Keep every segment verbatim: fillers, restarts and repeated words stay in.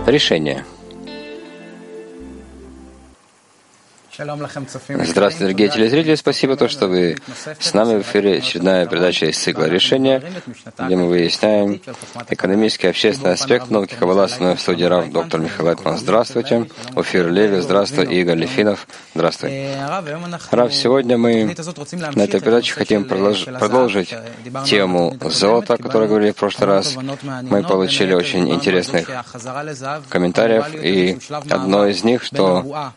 решение. Здравствуйте, дорогие телезрители. Спасибо, то, что вы с нами в эфире. Очередная передача из цикла «Решения», где мы выясняем экономический и общественный аспект науки Каббала. С мной в студии Рав доктор Михаил Лайтман. Здравствуйте. Офир Леви. Здравствуй. Игорь Лифинов. Здравствуй. Рав, сегодня мы на этой передаче хотим продолж... продолжить тему золота, о которой говорили в прошлый раз. Мы получили очень интересных комментариев, и одно из них, что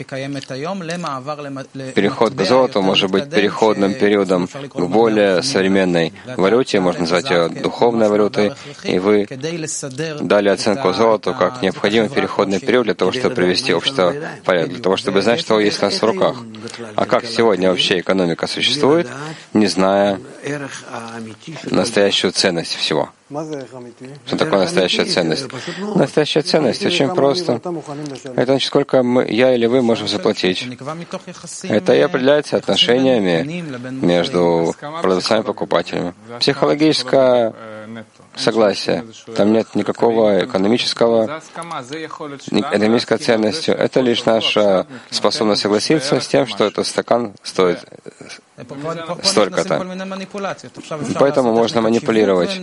переход к золоту может быть переходным периодом к более современной валюте, можно назвать ее духовной валютой, и вы дали оценку золоту как необходимый переходный период для того, чтобы привести общество в порядок, для того, чтобы знать, что есть у нас в руках. А как сегодня вообще экономика существует, не зная настоящую ценность всего? Что такое настоящая ценность? Настоящая ценность очень просто. Это значит, сколько мы, я или вы можем заплатить. Это и определяется отношениями между продавцами и покупателями. Психологическое согласие. Там нет никакого экономического, экономической ценности. Это лишь наша способность согласиться с тем, что этот стакан стоит столько-то. Поэтому можно манипулировать.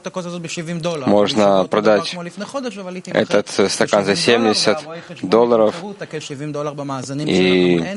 Можно продать этот стакан за семьдесят долларов, и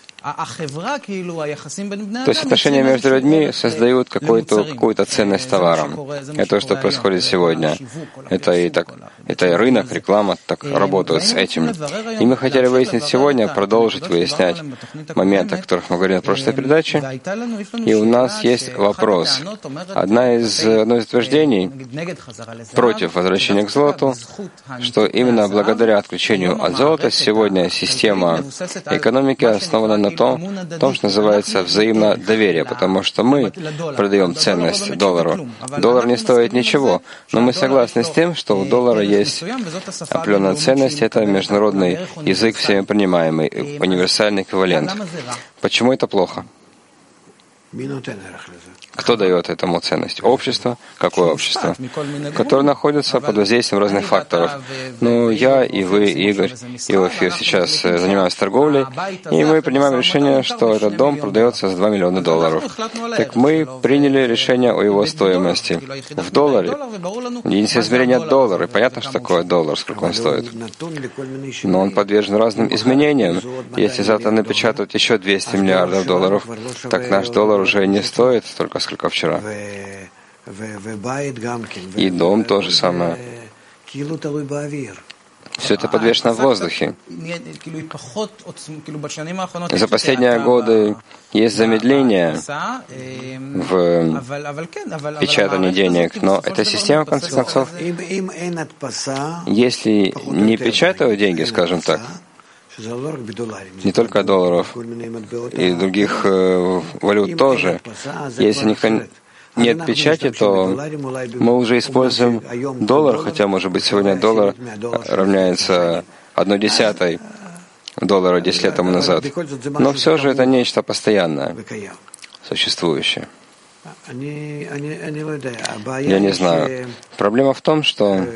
то есть отношения между людьми создают какую-то, какую-то ценность товаром. Это то, что происходит сегодня. Это и, так, это и рынок, реклама так работают с этим. И мы хотели выяснить сегодня, продолжить выяснять моменты, о которых мы говорили в прошлой передаче. И у нас есть вопрос. Одна из, одно из утверждений против возвращения к золоту, что именно благодаря отключению от золота сегодня система экономики основана на том, том, что называется взаимное доверие, потому что мы продаем ценность доллару. Доллар не стоит ничего, но мы согласны с тем, что у доллара есть определенная ценность, это международный язык, всеми принимаемый, универсальный эквивалент. Почему это плохо? Кто дает этому ценность? Общество? Какое общество? Которое находится под воздействием разных факторов. Ну, я и вы, Игорь, и Офир сейчас занимаемся торговлей, и мы принимаем решение, что этот дом продается за два миллиона долларов. Так мы приняли решение о его стоимости. В долларе. Единственное измерение — доллар. Понятно, что такое доллар, сколько он стоит. Но он подвержен разным изменениям. Если завтра напечатают еще двести миллиардов долларов, так наш доллар уже не стоит столько, сколько вчера. И дом то же самое. Все это подвешено в воздухе. За последние годы есть замедление в печатании денег, но эта система, в конце концов, если не печатают деньги, скажем так, не только долларов, и других э, валют тоже. Если никто нет печати, то мы уже используем доллар, хотя, может быть, сегодня доллар равняется одной десятой доллара десять лет тому назад. Но все же это нечто постоянное, существующее. Я не знаю. Проблема в том, что,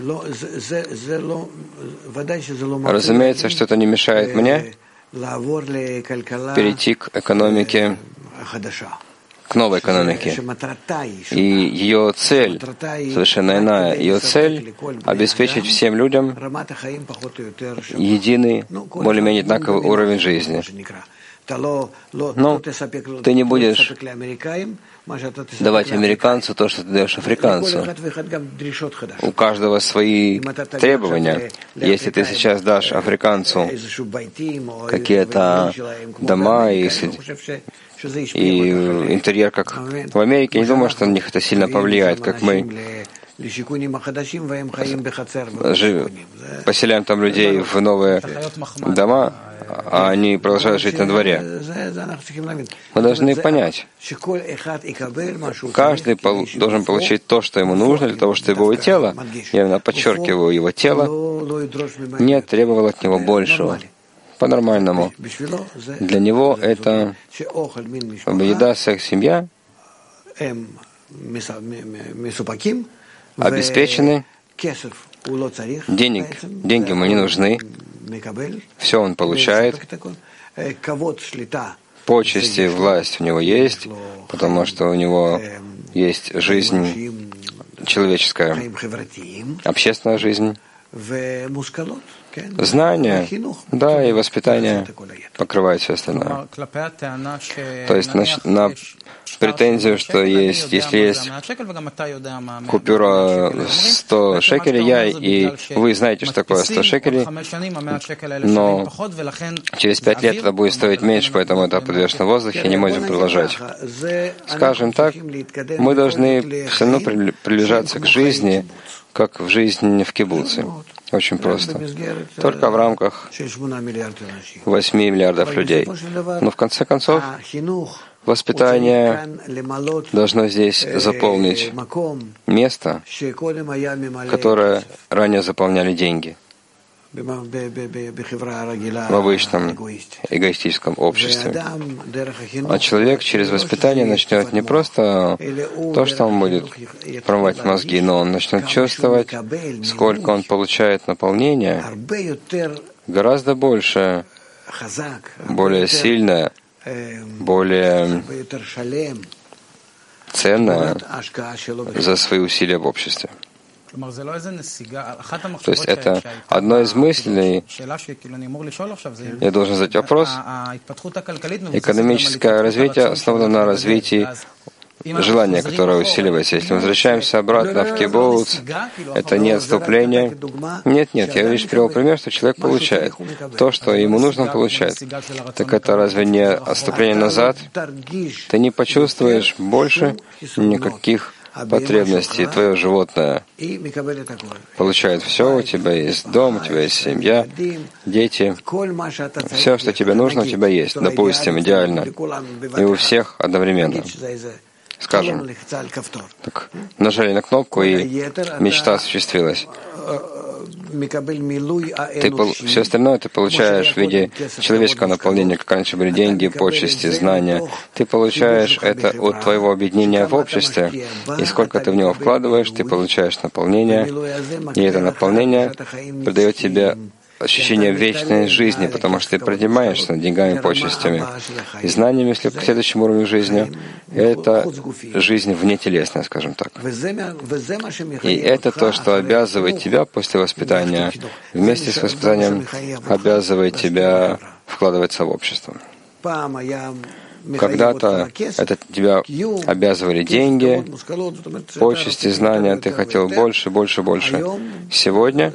разумеется, что это не мешает мне перейти к экономике, к новой экономике. И ее цель совершенно иная. Ее цель — обеспечить всем людям единый, более-менее одинаковый уровень жизни. Но ты не будешь давать американцу то, что ты даешь африканцу. У каждого свои требования. Если ты сейчас дашь африканцу какие-то дома и, и интерьер, как в Америке, я не думаю, что на них это сильно повлияет, как мы поселяем там людей в новые дома, а они продолжают жить на дворе. Мы должны понять, каждый должен получить то, что ему нужно, для того, чтобы его тело, я именно подчеркиваю, его тело не требовало от него большего. По-нормальному. Для него это еда, секс, семья обеспечены, денег, деньги ему не нужны, все он получает, почести, власть у него есть, потому что у него есть жизнь человеческая, общественная жизнь, знания, да, и воспитание покрывает все остальное. То есть на, на претензию, что есть, если есть купюра сто шекелей, я и вы знаете, что такое сто шекелей, но через пять лет это будет стоить меньше, поэтому это подвешено в воздухе, и не можем продолжать. Скажем так, мы должны все равно приближаться к жизни, как в жизни в кибуце. Очень просто. Только в рамках восьми миллиардов людей. Но в конце концов, воспитание должно здесь заполнить место, которое ранее заполняли деньги в обычном эгоистическом обществе. А человек через воспитание начнет не просто то, что он будет промывать мозги, но он начнет чувствовать, сколько он получает наполнения, гораздо больше, более сильное, более ценное за свои усилия в обществе. То есть это одно из мыслей, я должен задать вопрос, экономическое развитие основано на развитии желание, которое усиливается. Если мы возвращаемся обратно в кибуц, это не отступление. Нет, нет, я лишь привел пример, что человек получает то, что ему нужно, он получает. Так это разве не отступление назад? Ты не почувствуешь больше никаких потребностей. Твое животное получает все, у тебя есть дом, у тебя есть семья, дети. Все, что тебе нужно, у тебя есть. Допустим, идеально. И у всех одновременно. Скажем, так, нажали на кнопку, и мечта осуществилась. Ты, все остальное ты получаешь в виде человеческого наполнения, как раньше были деньги, почести, знания. Ты получаешь это от твоего объединения в обществе, и сколько ты в него вкладываешь, ты получаешь наполнение, и это наполнение придает тебе ощущение вечной жизни, потому что ты поднимаешься над деньгами, почестями и знаниями, если к следующему уровню жизни. Это жизнь внетелесная, скажем так. И это то, что обязывает тебя после воспитания, вместе с воспитанием обязывает тебя вкладываться в общество. Когда-то это тебя обязывали деньги, почести, знания, ты хотел больше, больше, больше. Сегодня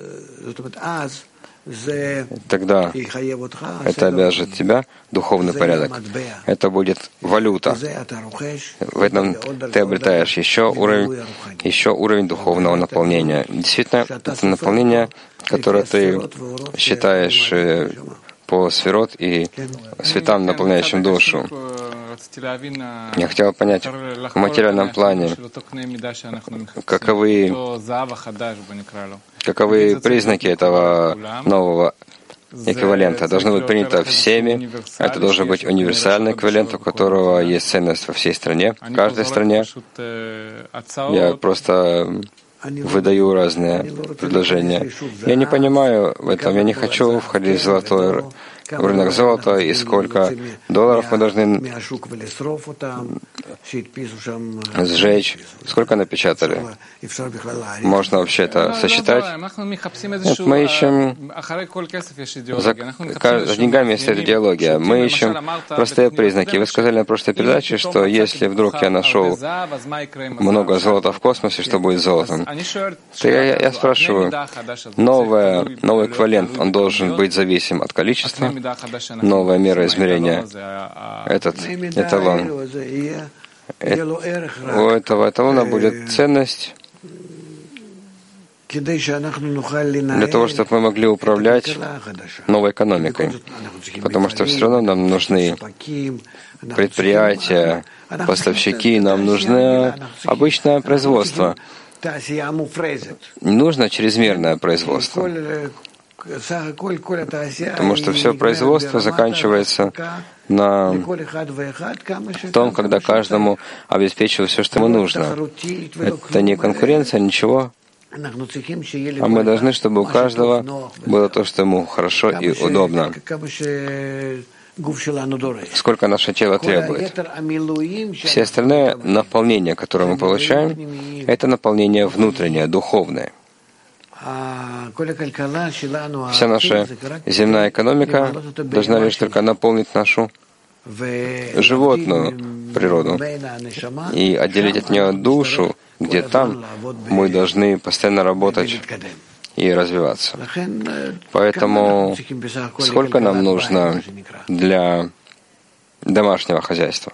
тогда это обяжет тебя, духовный порядок. Это будет валюта. В этом ты обретаешь еще уровень, еще уровень духовного наполнения. Действительно, это наполнение, которое ты считаешь по сферот и светам, наполняющим душу. Я хотел понять в материальном плане, каковы, каковы признаки этого нового эквивалента. Должно быть принято всеми. Это должен быть универсальный эквивалент, у которого есть ценность во всей стране, в каждой стране. Я просто выдаю разные предложения. Я не понимаю в этом. Я не хочу входить в золотой в рынок золота, и сколько долларов мы должны сжечь, сколько напечатали. Можно вообще это сосчитать? Нет, мы ищем... За, за деньгами есть эта идеология. Мы ищем простые признаки. Вы сказали на прошлой передаче, что если вдруг я нашел много золота в космосе, что будет с золотом? То я, я спрашиваю, новое, новый эквивалент, он должен быть зависим от количества, новая мера измерения, этот эталон. У этого эталона будет ценность для того, чтобы мы могли управлять новой экономикой. Потому что все равно нам нужны предприятия, поставщики, нам нужно обычное производство. Не нужно чрезмерное производство. Потому что все производство заканчивается на том, когда каждому обеспечивают все, что ему нужно. Это не конкуренция, ничего. А мы должны, чтобы у каждого было то, что ему хорошо и удобно, сколько наше тело требует. Все остальное наполнение, которое мы получаем, это наполнение внутреннее, духовное. Вся наша земная экономика должна лишь только наполнить нашу животную природу и отделить от нее душу, где там мы должны постоянно работать и развиваться. Поэтому сколько нам нужно для домашнего хозяйства?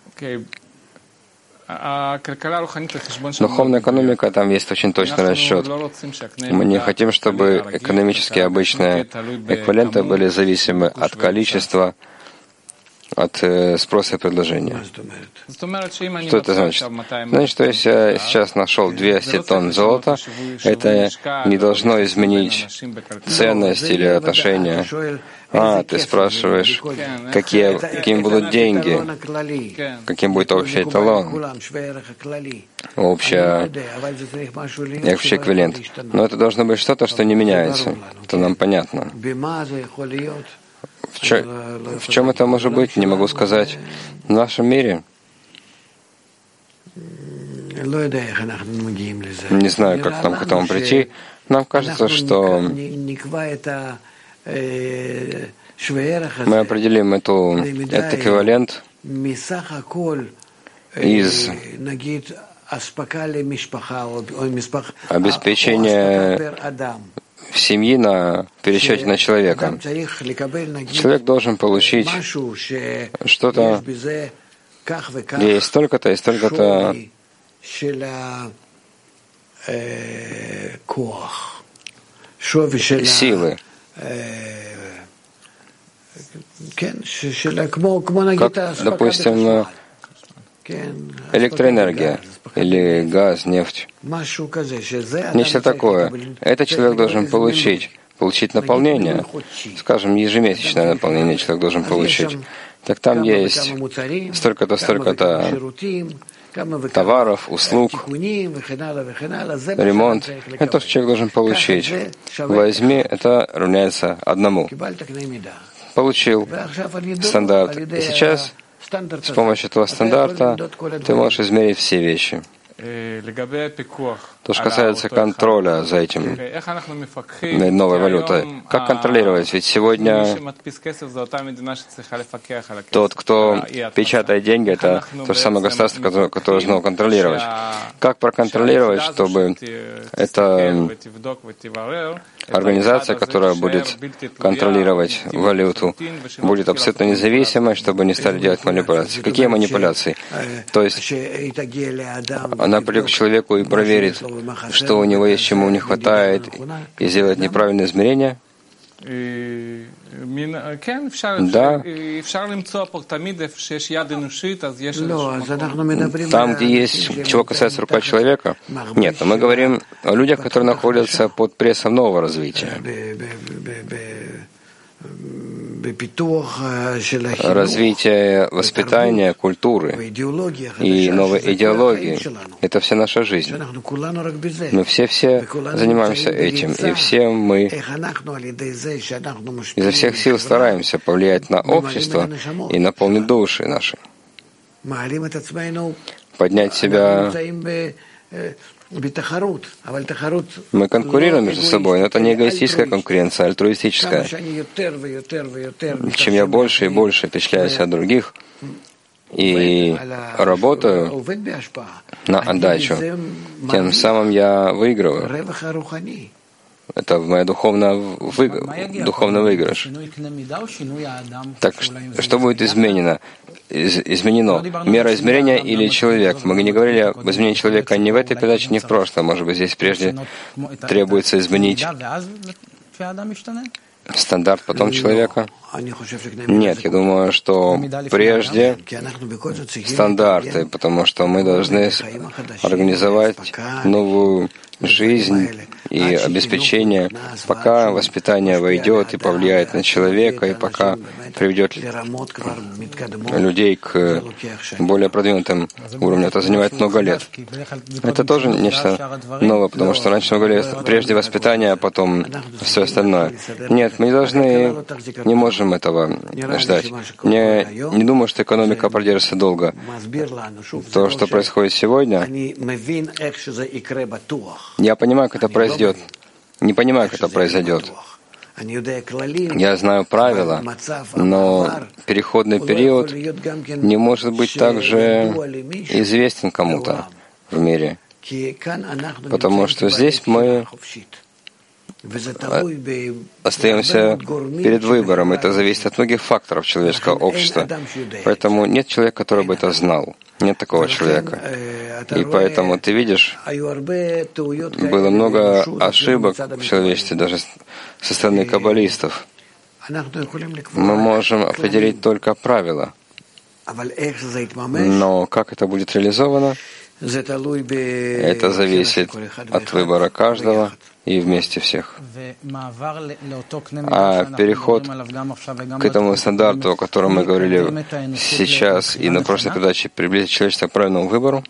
Духовная экономика, там есть очень точный расчет. Мы не хотим, чтобы экономически обычные эквиваленты были зависимы от количества, от э, спроса и предложения. Что это значит? Значит, что если я сейчас нашел двести тонн золота, это не должно изменить ценность или отношение. А, ты спрашиваешь, какие, какими будут деньги, каким будет общий эталон, общая, общий эквивалент. Но это должно быть что-то, что не меняется. Это нам понятно. В, чё, в чем это может быть, не могу сказать. В нашем мире не знаю, как нам к этому прийти. Нам кажется, что мы определим эту, этот эквивалент из обеспечения в семьи на пересчете на человека. Человек должен получить что-то, где есть столько-то и столько-то силы. Как, допустим, электроэнергия или газ, нефть. Нечто такое. Это человек должен получить. Получить наполнение. Скажем, ежемесячное наполнение человек должен получить. Так там есть столько-то, столько-то товаров, услуг, ремонт. Это то, что человек должен получить. Возьми, это равняется одному. Получил стандарт. И сейчас с помощью этого стандарта ты можешь измерить все вещи. То, что касается контроля за этим, новой валютой. Как контролировать? Ведь сегодня тот, кто печатает деньги, это то же самое государство, которое, которое должно контролировать. Как проконтролировать, чтобы эта организация, которая будет контролировать валюту, будет абсолютно независимой, чтобы не стали делать манипуляции? Какие манипуляции? То есть она придет к человеку и проверит, что у него есть, чему не хватает, и сделает неправильное измерение? Да. Там, где есть, чего касается рука человека? Нет, но мы говорим о людях, которые находятся под прессом нового развития. Развитие воспитания, культуры и новой идеологии — это вся наша жизнь. Мы все-все занимаемся этим, и все мы изо всех сил стараемся повлиять на общество и наполнить души наши, поднять себя. Мы конкурируем между собой, но это не эгоистическая конкуренция, а альтруистическая. Чем я больше и больше впечатляюсь от других и работаю на отдачу, тем самым я выигрываю. Это моя духовная вы... духовный выигрыш. Так что будет изменено? Из... Изменено мера измерения или человек? Мы не говорили об изменении человека ни в этой передаче, ни в прошлом. Может быть, здесь прежде требуется изменить стандарт, потом человека? Нет, я думаю, что прежде стандарты, потому что мы должны организовать новую жизнь и обеспечение, пока воспитание войдет и повлияет на человека, и пока приведет людей к более продвинутым уровням. Это занимает много лет. Это тоже нечто новое, потому что раньше мы говорили прежде воспитание, а потом все остальное. Нет, мы не должны, не можем этого ждать. Я не думаю, что экономика продержится долго. То, что происходит сегодня, я понимаю, как это произойдет. Не понимаю, как это произойдет. Я знаю правила, но переходный период не может быть также известен кому-то в мире, потому что здесь мы остаемся перед выбором. Это зависит от многих факторов человеческого общества. Поэтому нет человека, который бы это знал. Нет такого человека. И поэтому ты видишь, было много ошибок в человечестве, даже со стороны каббалистов. Мы можем определить только правила. Но как это будет реализовано, это зависит от выбора каждого и вместе всех. А переход к этому стандарту, о котором мы говорили сейчас и на прошлой передаче, приблизить человечество к правильному выбору,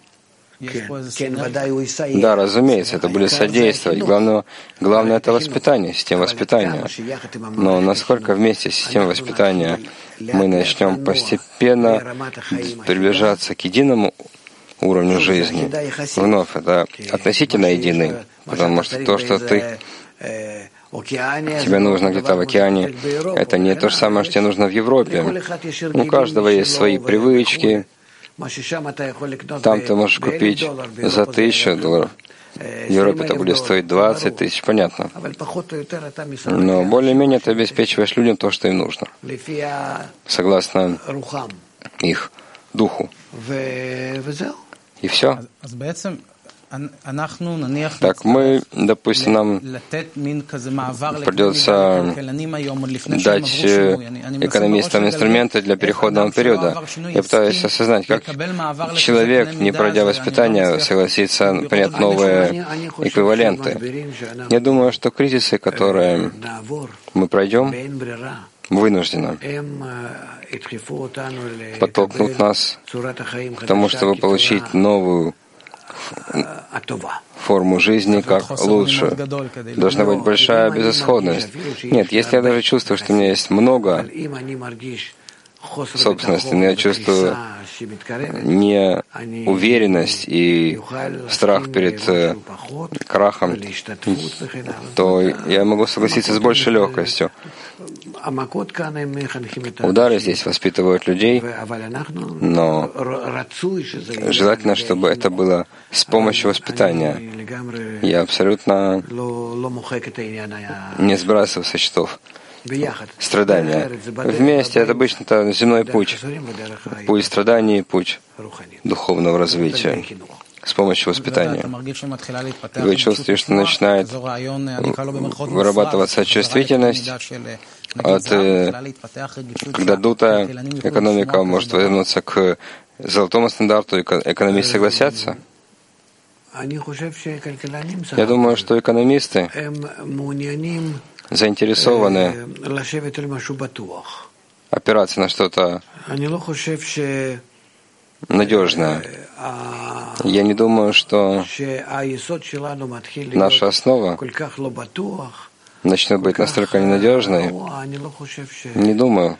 да, разумеется, это будет содействовать. Главное, главное это воспитание, система воспитания. Но насколько вместе с системой воспитания мы начнем постепенно приближаться к единому уровню жизни, вновь это относительно единый, потому что то, что ты тебе нужно где-то в океане, это не то же самое, что тебе нужно в Европе. У каждого есть свои привычки. Там ты можешь купить за тысячу долларов. В Европе это будет стоить двадцать тысяч, понятно. Но более-менее ты обеспечиваешь людям то, что им нужно, согласно их духу. И все. Так мы, допустим, нам придется дать экономистам инструменты для переходного периода. Я пытаюсь осознать, как человек, не пройдя воспитания, согласится принять новые эквиваленты. Я думаю, что кризисы, которые мы пройдем, вынужденно подтолкнут нас к тому, чтобы получить новую форму жизни как лучше. Должна быть большая безысходность. Нет, если я даже чувствую, что у меня есть много собственности, но я чувствую неуверенность и страх перед крахом, то я могу согласиться с большей легкостью. Удары здесь воспитывают людей, но желательно, чтобы это было с помощью воспитания. Я абсолютно не сбрасываю со счетов страдания. Вместе это обычно-то земной путь, путь страданий и путь духовного развития с помощью воспитания. Вы чувствуете, что начинает вырабатываться чувствительность, от, когда дутая экономика может вернуться к золотому стандарту, экономисты согласятся? Я думаю, что экономисты заинтересованы опираться на что-то надежное. Я не думаю, что наша основа начнет быть настолько ненадежной. Не думаю.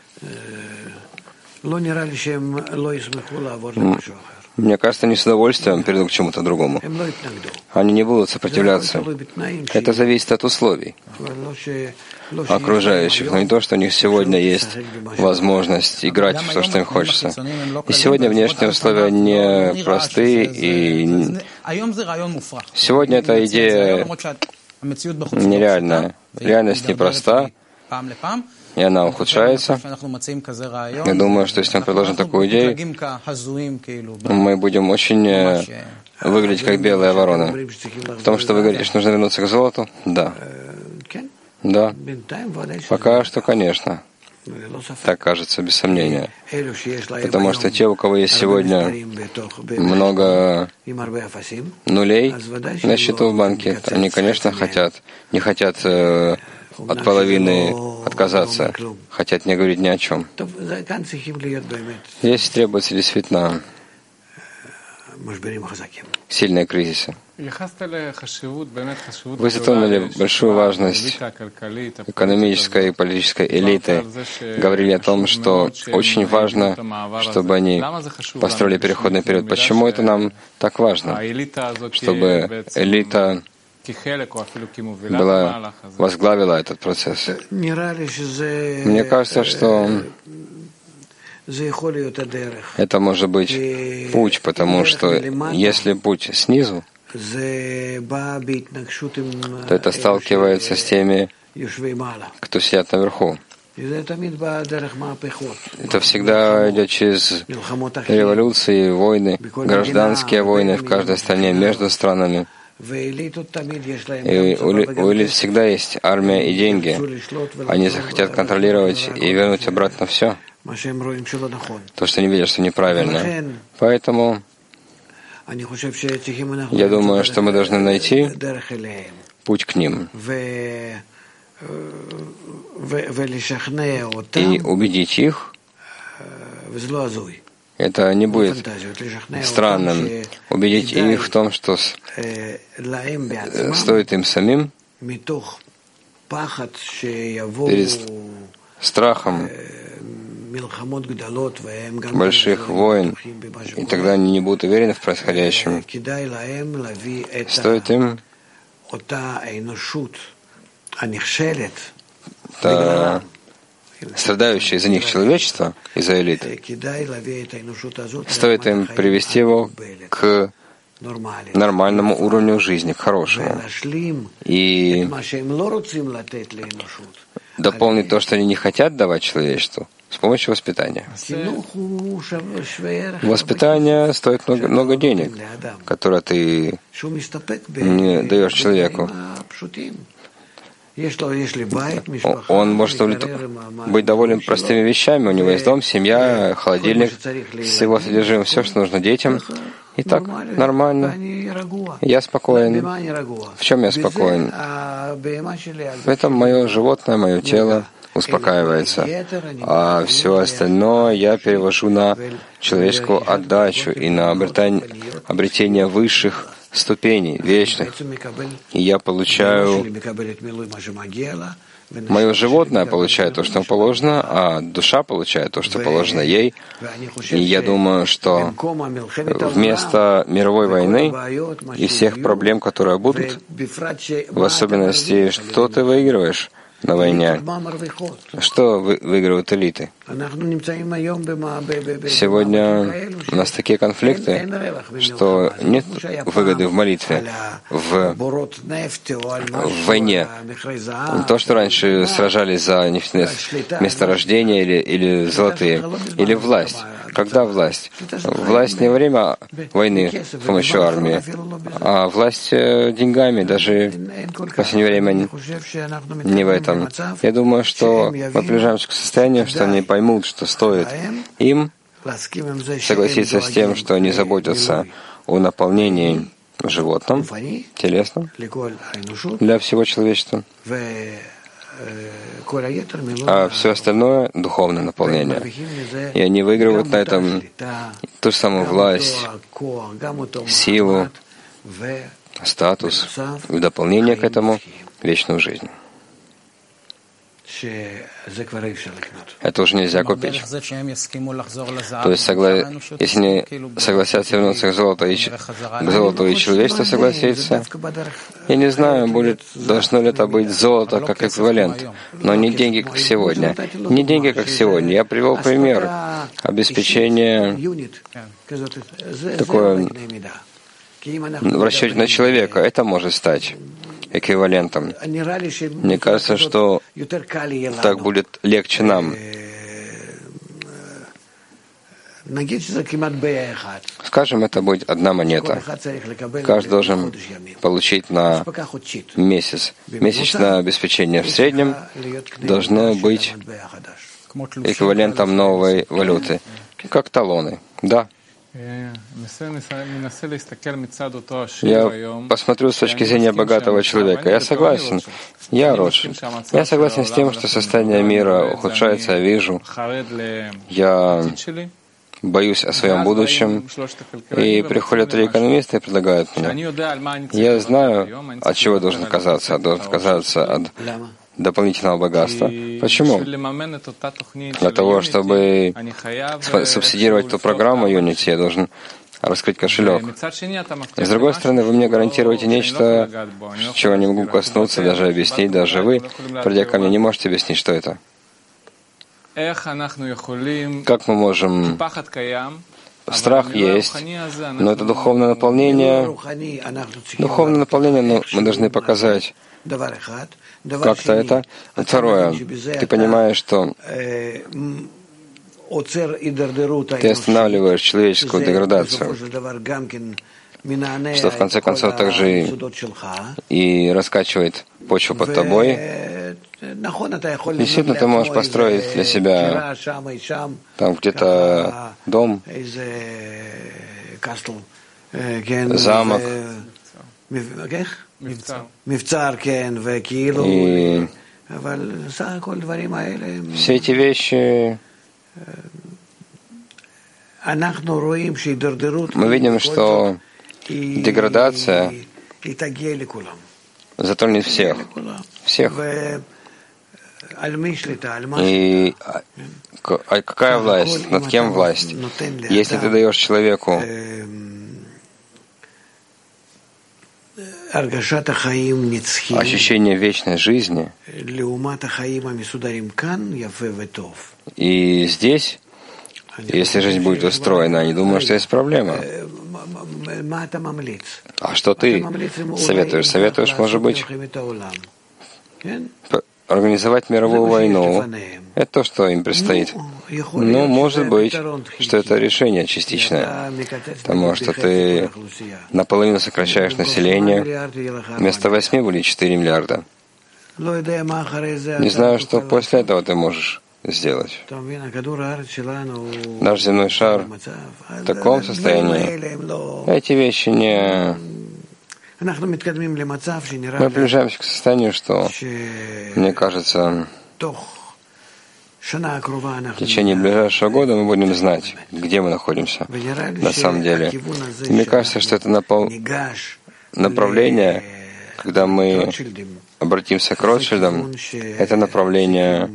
Мне кажется, они с удовольствием перейдут к чему-то другому. Они не будут сопротивляться. Это зависит от условий окружающих, но не то, что у них сегодня есть возможность играть в то, что им хочется. И сегодня внешние условия не простые, и сегодня эта идея нереальная. Реальность непроста, и она ухудшается. Я думаю, что если мы предложим такую идею, мы будем очень выглядеть как белые вороны. В том, что вы говорите, что нужно вернуться к золоту, да. Да. Пока что, конечно. Так кажется, без сомнения. Потому что те, у кого есть сегодня много нулей на счету в банке, они, конечно, хотят, не хотят э, от половины отказаться, хотят не говорить ни о чем. Здесь требуется действительно сильные кризисы. Вы затронули большую важность экономической и политической элиты, говорили о том, что очень важно, чтобы они построили переходный период. Почему это нам так важно? Чтобы элита была, возглавила этот процесс. Мне кажется, что это может быть путь, потому что если путь снизу, то это сталкивается с теми, кто сидят наверху. Это всегда идет через революции, войны, гражданские войны в каждой стране, между странами. И у элит всегда есть армия и деньги. Они захотят контролировать и вернуть обратно все, то, что они видят, что неправильно. Поэтому я думаю, что мы должны найти путь к ним и убедить их. Это не будет странным. Убедить их в том, что стоит им самим перед страхом больших войн, и тогда они не будут уверены в происходящем. Стоит им та страдающее из-за них человечество, из-за элиты, стоит им привести его к нормальному уровню жизни, к хорошему, и дополнить то, что они не хотят давать человечеству, с помощью воспитания. Воспитание стоит много, много денег, которые ты не даешь человеку. Он может быть доволен простыми вещами. У него есть дом, семья, холодильник с его содержимым, все, что нужно детям. И так нормально. Я спокоен. В чем я спокоен? В этом мое животное, мое тело успокаивается. А все остальное я перевожу на человеческую отдачу и на обретение высших ступеней, вечных. И я получаю... Мое животное получает то, что положено, а душа получает то, что положено ей. И я думаю, что вместо мировой войны и всех проблем, которые будут, в особенности, что ты выигрываешь на войне, что вы, выигрывают элиты? Сегодня у нас такие конфликты, что нет выгоды в молитве, в, в войне. То, что раньше сражались за нефтяные месторождения или, или золотые, или власть. Когда власть? Власть не во время войны с помощью армии, а власть деньгами, даже в последнее время не в этом. Я думаю, что мы приближаемся к состоянию, что они поймут, что стоит им согласиться с тем, что они заботятся о наполнении животным, телесным, для всего человечества, а все остальное — духовное наполнение. И они выигрывают на этом ту же самую власть, силу, статус, и в дополнение к этому — вечную жизнь. Это уже нельзя купить. То есть, согла... если они согласятся вернуться к золоту, и... к золоту и человечество согласится, я не знаю, будет, должно ли это быть золото как эквивалент, но не деньги, как сегодня. Не деньги, как сегодня. Я привел пример обеспечения такое в расчете на человека. Это может стать эквивалентом. Мне кажется, что так будет легче нам. Скажем, это будет одна монета. Каждый должен получить на месяц. Месячное обеспечение в среднем должно быть эквивалентом новой валюты, как талоны. Да. Я посмотрю с точки зрения богатого человека. Я согласен. Я Ротшильд. Я согласен с тем, что состояние мира ухудшается, я вижу. Я боюсь о своем будущем. И приходят три экономиста и предлагают мне. Я знаю, от чего должен отказаться. Должен отказаться от дополнительного богатства. Почему? Для того, чтобы субсидировать ту программу Unity, я должен раскрыть кошелек. С другой стороны, вы мне гарантируете нечто, чего не могу коснуться, даже объяснить. Даже вы, придя ко мне, не можете объяснить, что это. Как мы можем... Страх есть, но это духовное наполнение. Духовное наполнение, но мы должны показать как-то это. Второе, ты понимаешь, что ты останавливаешь человеческую деградацию, что в конце концов также и раскачивает почву под тобой. Действительно, ты можешь построить для себя там где-то дом, замок, и все эти вещи мы видим, что деградация затронет всех. Всех. И какая власть? Над кем власть? Если ты даешь человеку ощущение вечной жизни, и здесь, если жизнь будет устроена, не думаю, что есть проблема. А что ты советуешь? Советуешь, может быть, организовать мировую войну. Это то, что им предстоит. Ну, может быть, что это решение частичное, потому что ты наполовину сокращаешь население, вместо восьми были четыре миллиарда. Не знаю, что после этого ты можешь сделать. Наш земной шар в таком состоянии. Эти вещи не... Мы приближаемся к состоянию, что, мне кажется, в течение ближайшего года мы будем знать, где мы находимся на самом деле. И мне кажется, что это напол... направление, когда мы обратимся к Ротшильдам, это направление,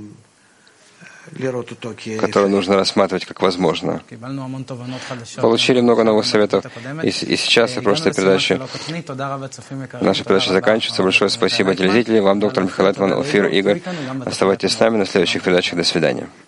которое нужно рассматривать как возможно. Получили много новых советов. И, и сейчас и прошлой передачи. Наша передача заканчивается. Большое спасибо телезрителям. Вам, доктор Михаил Лайтман, Офир, Игорь. Оставайтесь с нами на следующих передачах. До свидания.